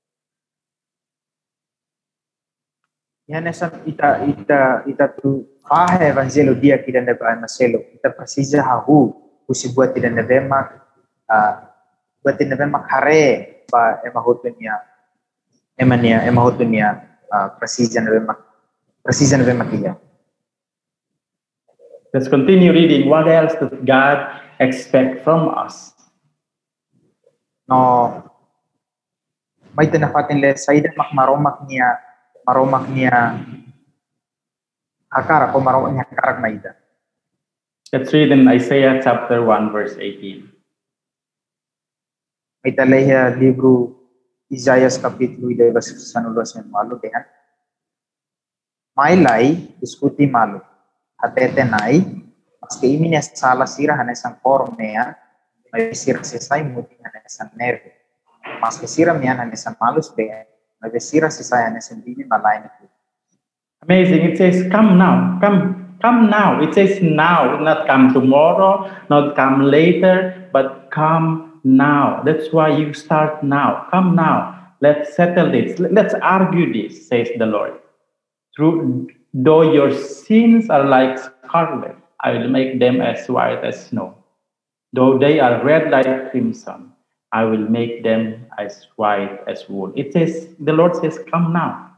Yan esam ita ita ita tu fahe evangelo dia kita na ba maselo. Ita precisa hahu kusi buat tidak na bema buat tidak bema kare ba emahutunya emania emahutunya precisa na bema. Precision of Let's continue reading. What else does God expect from us? No, may tinapatin le saida mak maromak niya maromak niya akara ko maromak niya akarak maida. Let's read in Isaiah chapter one verse eighteen. May talaya libro Isaiah kapitulo ida verse sanulos ng malo dehan. Mailay diskuti malu hatete nai maski imi niya sala sira hanesan kornea may sira sisay muti hanesan nerve maski sira miyan hanesan malus be may sira sisay hanesan dini malay na. Amazing. It says come now, come come now. It says now, not come tomorrow, not come later, but come now. That's why you start now. Come now. Let's settle this. Let's argue this, says the Lord. Through, though your sins are like scarlet, I will make them as white as snow. Though they are red like crimson, I will make them as white as wool. It says, the Lord says, come now.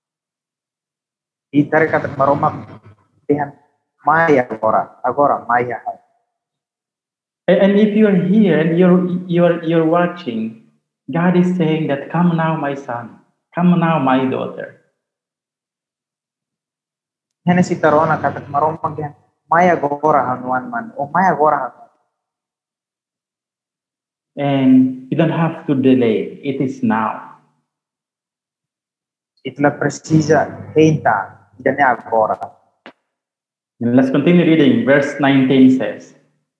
Itare kata maromak dehan maya agora agora maya. And if you're here and you're you're you're watching, God is saying that come now, my son. Come now, my daughter. Hene si tarona kata maromak dehan maya agora hanuan man o maya agora. And you don't have to delay. It is now. Itla precisa henta dane agora. And let's continue reading. Verse nineteen says,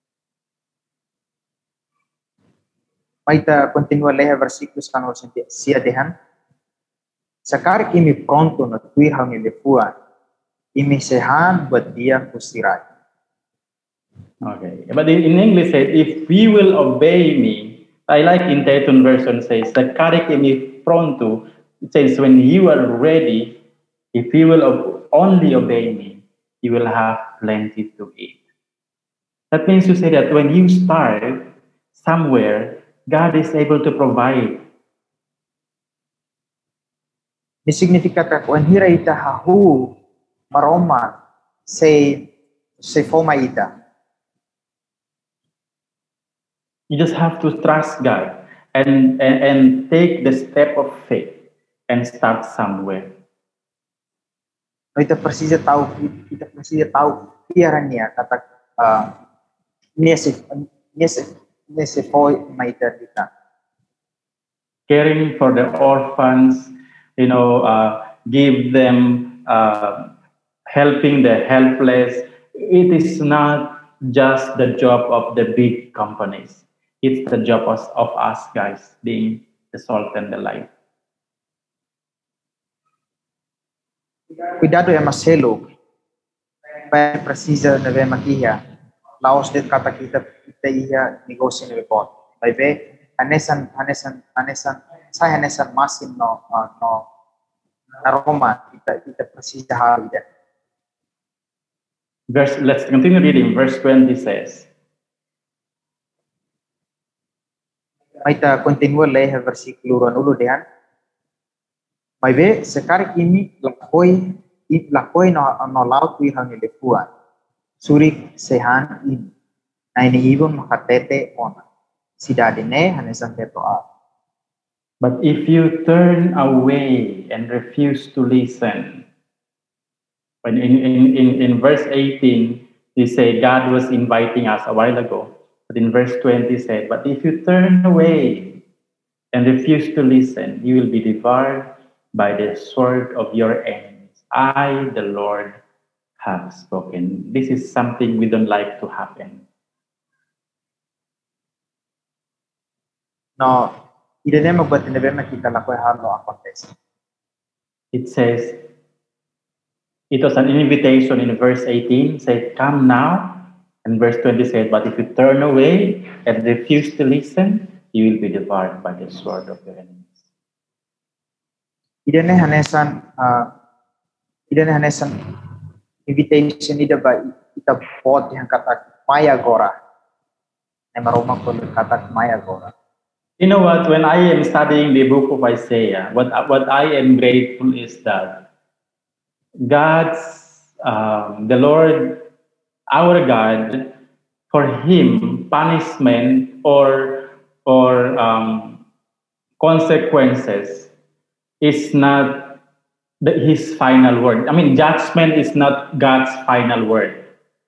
Maita continua leha versículos kano siya dehan. Sakar kimi pronto na tuihang ilipuan, imisehan buat dia kusiray. Okay, but in, in English says, if we will obey me, I like in Tetun version says, Sakar kimi pronto, it says when you are ready, if you will ob- only obey me, you will have plenty to eat. That means to say that when you start somewhere, God is able to provide. Ni significa ka kung hira ita hahu maroma say say forma ita. You just have to trust God and, and, and take the step of faith and start somewhere. No ita precisa tahu ita precisa tahu piaran niya kata uh, niya si niya si niya si foi maita kita. Caring for the orphans, you know, uh, give them, uh, helping the helpless. It is not just the job of the big companies. It's the job of, of us guys, being the salt and the light. Cuidado é Marcelo, vai precisa de ver maquia. Laos de kata kita kita ia negócio no report. Vai ver anesan anesan anesan saya anesan masin no no na Roma kita kita precisa halida. Verse, let's continue reading. Verse twenty says. Kita continua ler versículo dua dehan. Mai be sekarang ini lakoi lakoi no no laut wi hang lepuan. Surik sehan ini. Na ini ibon makatete ona. Sidadine hanesan tetoa. But if you turn away and refuse to listen, when in, in, in, in verse eighteen, they say God was inviting us a while ago. But in verse twenty said, but if you turn away and refuse to listen, you will be devoured by the sword of your enemies. I, the Lord, have spoken. This is something we don't like to happen. No, ida ne magbat ne be makita la ko halo ang context. It says, it was an invitation in verse eighteen, said, come now. And verse twenty said, but if you turn away and refuse to listen, you will be devoured by the sword of your enemies. Ida ne hanesan, uh, ida ne hanesan invitation ida ba ita bot yang kata maya gora. Ne maroma ko kata maya gora. You know what? When I am studying the book of Isaiah, what what I am grateful is that God's, um, the Lord, our God, for Him, punishment or or um, consequences is not the, His final word. I mean, judgment is not God's final word.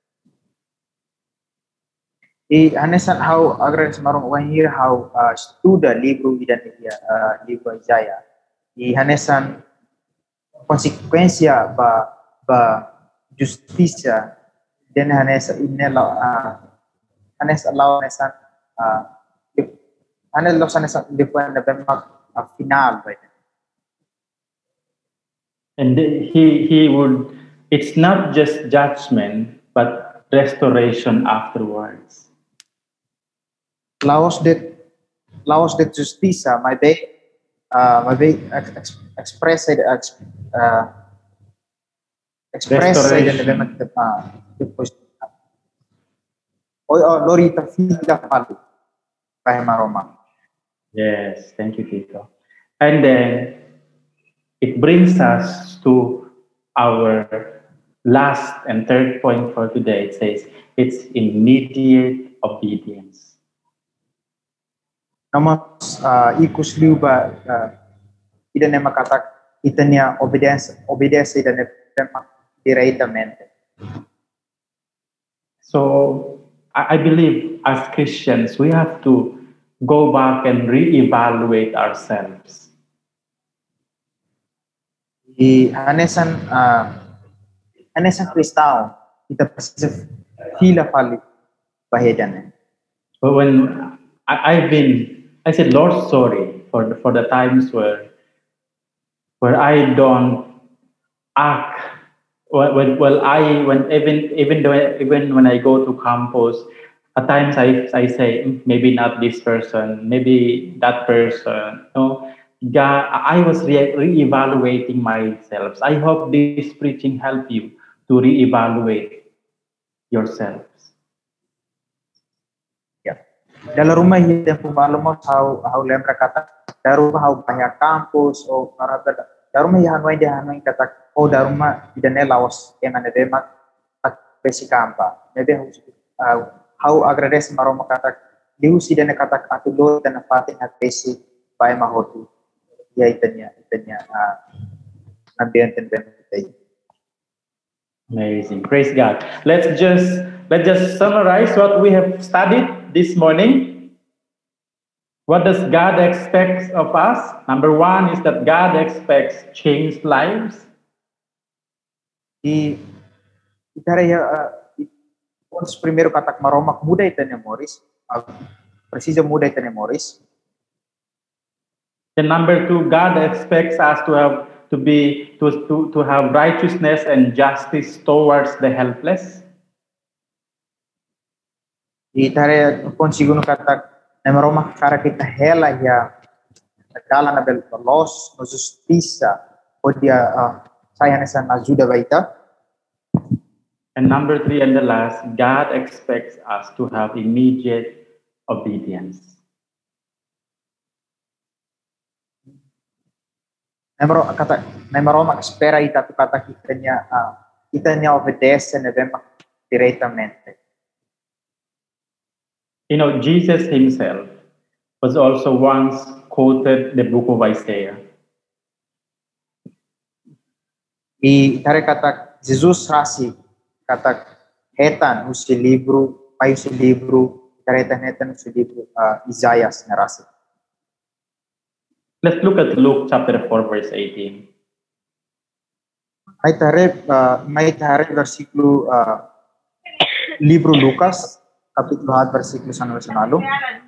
I hanesan how agres marong one year how uh, student libro idan dia uh, libro Isaiah. I hanesan konsekuensia ba ba justisia dan hanes inela uh, hanes allow hanesan uh, hanes lo hanesan depan na bemak uh, final right. And he he would, it's not just judgment but restoration afterwards. Laos de Laos de justicia my be uh, my be ex, express it uh, express it na bemak depan depois o lori ta fila palu kay maroma. Yes, thank you, Tito. And then it brings us to our last and third point for today. It says it's immediate obedience. Namos uh, ikus liuba uh, ida ne makatak itanya obedience obedience ida ne directamente. So I, I believe as Christians we have to go back and reevaluate ourselves. I hanesan uh, hanesan Kristao ita precisa fila pali bahedan. But when I, I've been, I said, Lord, sorry for the, for the times where where I don't act. Well, well, well I when even even though even when I go to campus, at times I I say maybe not this person, maybe that person. No, God, I was re- reevaluating myself. I hope this preaching help you to reevaluate yourselves. Dalam rumah yang pumalumos how how lembra kata dalam rumah how banyak kampus o karada dalam rumah yang hanway dia hanway kata oh dalam rumah tidak nelawas yang ada demak besikamba. Maybe uh, how agradece maroma katak liu sida na katak atulo dan na pating at basic by mahoti. Ya itanya itanya uh, nabiyantin benefit. Amazing. Praise God. Let's just let's just summarize what we have studied this morning. What does God expect of us? Number one is that God expects changed lives. Di itara ya uh, os primero katak maromak muda itanya Morris. Uh, precisa muda itanya Morris. And number two, God expects us to have to be to, to, to have righteousness and justice towards the helpless. Itare pon siguro katak na maroma kara kita hela ya nagdala na bel los no justiça podia uh, saya nesa ajuda baita. And number three and the last, God expects us to have immediate obedience. Nemero kata nemero mak espera ita tu kata kitanya uh, itanya obedece na bema diretamente. You know, Jesus himself was also once quoted the book of Isaiah. I itare kata Jesus rasi kata hetan usi libro pai usi libro itare hetan usi libro uh, Isaias na rasi. Let's look at Luke chapter four, verse eighteen. May tare, uh, may tare versikulo uh, libro Lucas, kapitulo hat versikulo sa nasunalo.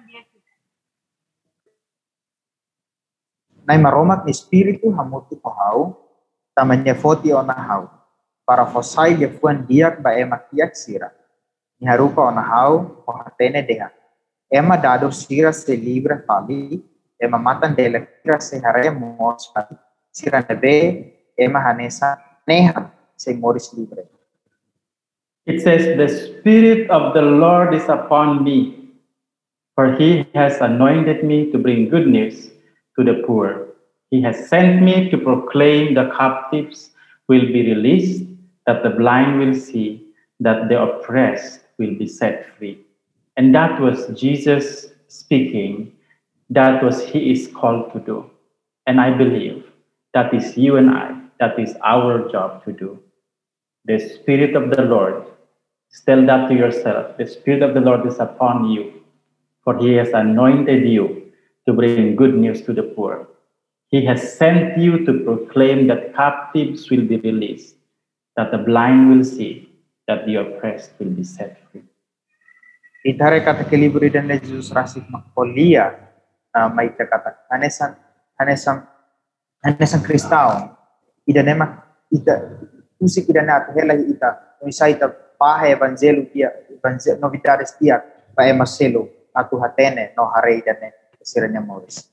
Nay maromat ni espiritu hamuti pahaw, tamanya foti onahaw, para fosay yafuan diak ba ema tiyak sira. Ni harupa onahaw, pahatene deha. Ema dado sira se libre fali, ema matan dela kira se haremos sira nebe ema hanesa neha se moris libre. It says, "The Spirit of the Lord is upon me, for He has anointed me to bring good news to the poor. He has sent me to proclaim the captives will be released, that the blind will see, that the oppressed will be set free." And that was Jesus speaking. That was He is called to do. And I believe that is you and I. That is our job to do. The Spirit of the Lord, tell that to yourself. The Spirit of the Lord is upon you, for He has anointed you to bring good news to the poor. He has sent you to proclaim that captives will be released, that the blind will see, that the oppressed will be set free. Itare kata kelibro dan Jesus rasik makpolia uh, may kata anesan anesan anesan Kristao ida nema ida usik ida na hela ita isa ita pahe evangelho dia evangelho novidades dia pa emaselo atu hatene no hare ida ne siranya Morris.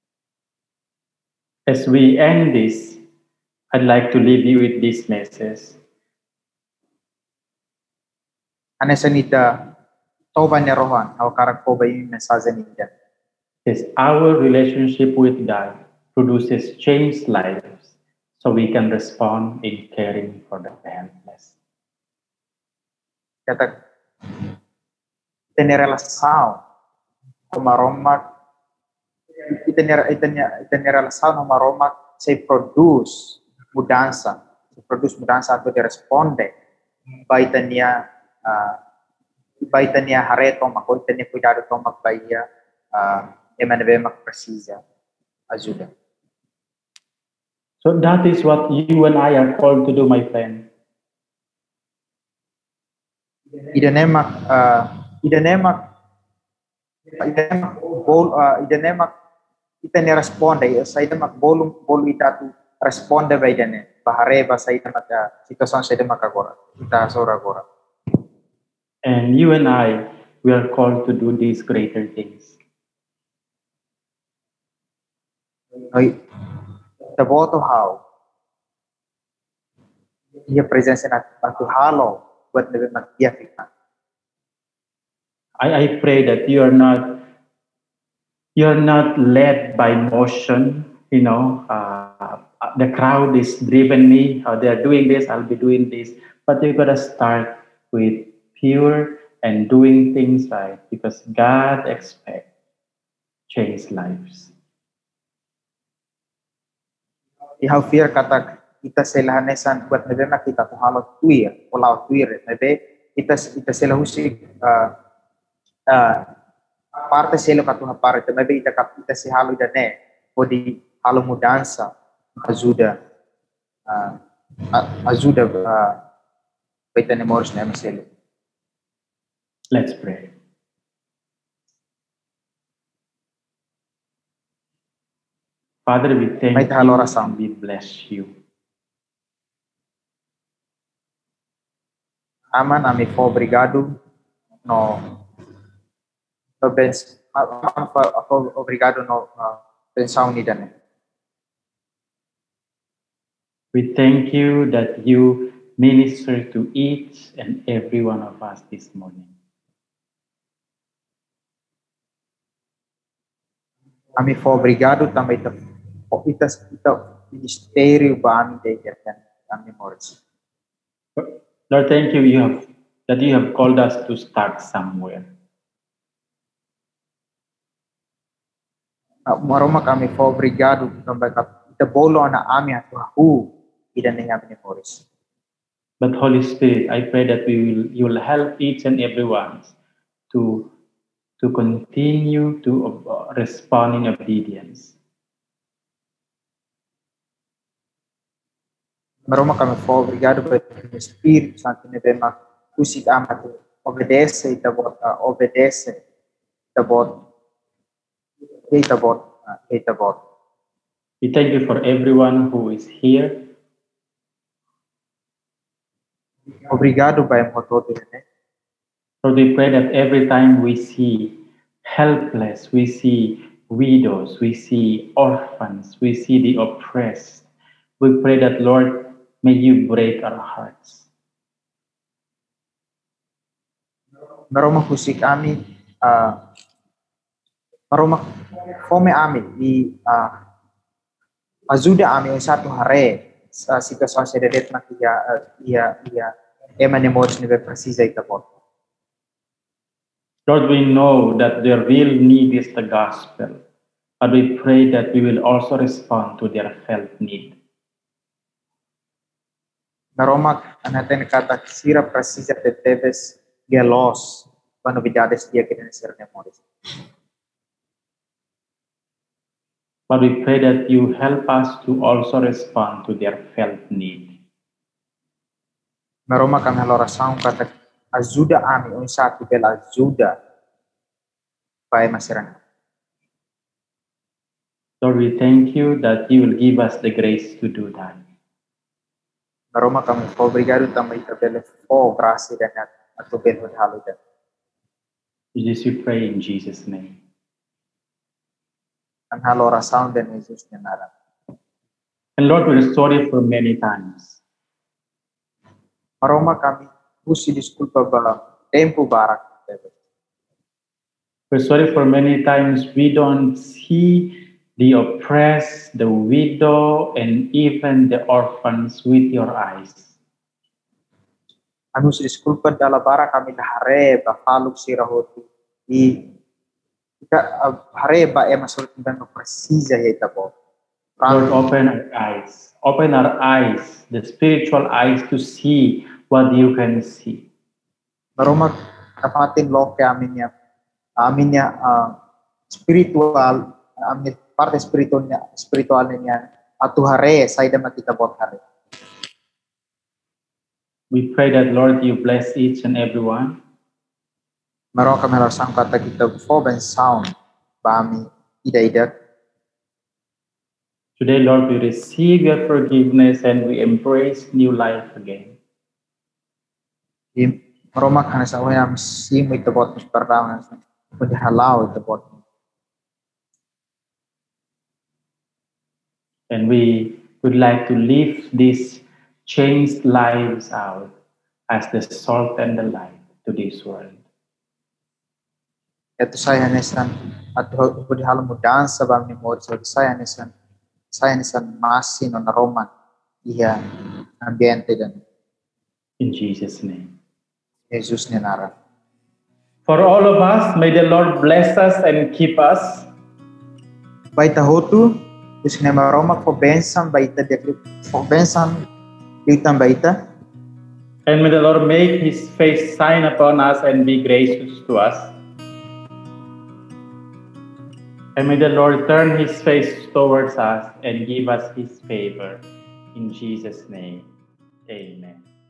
As we end this, I'd like to leave you with this message. Anesan ita toba ni rohan au karak ko ba yung mensaje niya. Is our relationship with God produces changed lives, so we can respond in caring for the helpless. Kata tener relação com maromak tener tener tener relação com maromak se produz mudança, se produz mudança atau de responde baitania uh, baitania hareto mako itania cuidado com magbaia uh, emanebe mak precisa ajuda. So that is what you and I are called to do, my friend. Idanemak, uh, idanemak, idanemak, bol, uh, idanemak, itane responde, sa idamak bolum bolu itatu responde ba idane, bahare ba sa idamak sitwasyon sa idamak agora, ita sora agora. And you and I, we are called to do these greater things. Ay, taboto how, iya presensa na atu halo, buat lebih magtiyafikan. I, I pray that you are not you are not led by motion. You know, uh, the crowd is driven me. Uh, they are doing this. I'll be doing this. But you gotta start with pure and doing things right, because God expects changed lives. Ihau fear kata kita sila hanesan buat negara kita tu halau tuir, polau tuir, nabe kita kita sila husik uh, uh, parte sila katu hapar, nabe kita kap kita si halu dane, podi halu mudansa, ajuda, uh, ajuda uh, kita ne moros ne sila. Let's pray. Father, we thank May you oração. and we bless you. Aman, ami fo obrigado no no bens aman fo obrigado no uh, pensão ni dane. We thank you that you minister to each and every one of us this morning. Ami fo obrigado também ta ita ita ministério ba ami de kerjan ami moros. Lord, thank you, you have that you have called us to start somewhere. Uh, maroma kami fo obrigado também ka ita bolo na ami atu hu ida ni ami moros. But Holy Spirit, I pray that we will you will help each and everyone to to continue to uh, respond in obedience. Maroma kami fo obrigado pelo Espírito Santo ne bema usik amat obedece ita bot uh, obedece ita bot ita bot uh, ita bot. We thank you for everyone who is here. Obrigado by motodo ne. Lord, we pray that every time we see helpless, we see widows, we see orphans, we see the oppressed, we pray that, Lord, may you break our hearts. Maroma husik ami uh, maroma fome ami di uh, ajuda ami un satu hare sa situação se dedet na ia ia ia emane moros ne precisa ita bot. Lord, we know that their real need is the gospel, but we pray that we will also respond to their felt need. Maroma anaten kata sira precisa de debes gelos para novidades dia que ser ne moros. But we pray that you help us to also respond to their felt need. Maroma kami oração kata ajuda ami un satu bela ajuda pai masyarakat. Lord, we thank you that you will give us the grace to do that. Maroma kami obrigado também pela fo graça dan atau bela halu dan. This we pray in Jesus' name. Ang halo oração dan Jesus ne nara. And Lord, we're sorry for many times. Maroma kami pusi desculpa ba tempo barak. We're sorry for many times we don't see the oppressed, the widow, and even the orphans with your eyes. Anu desculpa dala bara kami hare ba faluk sirahoti di kita hare ba e masuk dan precisa ita po. Lord, open our eyes, open our eyes, the spiritual eyes to see what you can see. Maroma kapatin lo ke aminnya aminnya uh, spiritual amin parte spiritualnya spiritualnya atu hare saida matita bot hare. We pray that, Lord, you bless each and every one. Maro kami rasang kata kita fo ben sound bami ida ida. Today, Lord, we receive your forgiveness and we embrace new life again. Maroma kana sa wayam simo ita bot perdaungan pudi halau ita bot. And we would like to live these changed lives out as the salt and the light to this world. Ito saya nesan at pudi halau mudansa bam ni mor so saya nesan saya nesan masin on Roman iya ambiente dan. In Jesus' name. Jesus ni nara. For all of us, may the Lord bless us and keep us. Baita hotu, dus ne maroma ko bensan baita de ko bensan litan baita. And may the Lord make his face shine upon us and be gracious to us. And may the Lord turn his face towards us and give us his favor. In Jesus' name, amen.